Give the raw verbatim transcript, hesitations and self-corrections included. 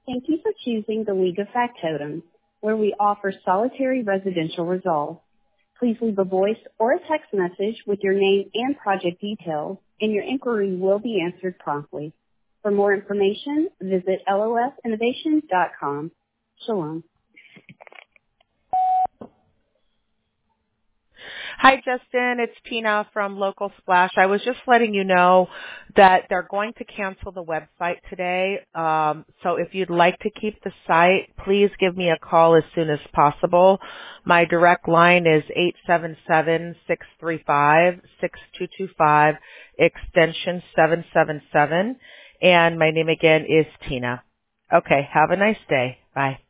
Thank you for choosing the League of Factotums, where we offer solitary residential resolve. Please leave a voice or a text message with your name and project details, and your inquiry will be answered promptly. For more information, visit L O S innovation dot com. Shalom. Hi, Justin. It's Tina from Local Splash. I was just letting you know that they're going to cancel the website today. Um, so if you'd like to keep the site, please give me a call as soon as possible. My direct line is eight seven seven, six three five, six two two five, extension seven seven seven. And my name again is Tina. Okay, have a nice day. Bye.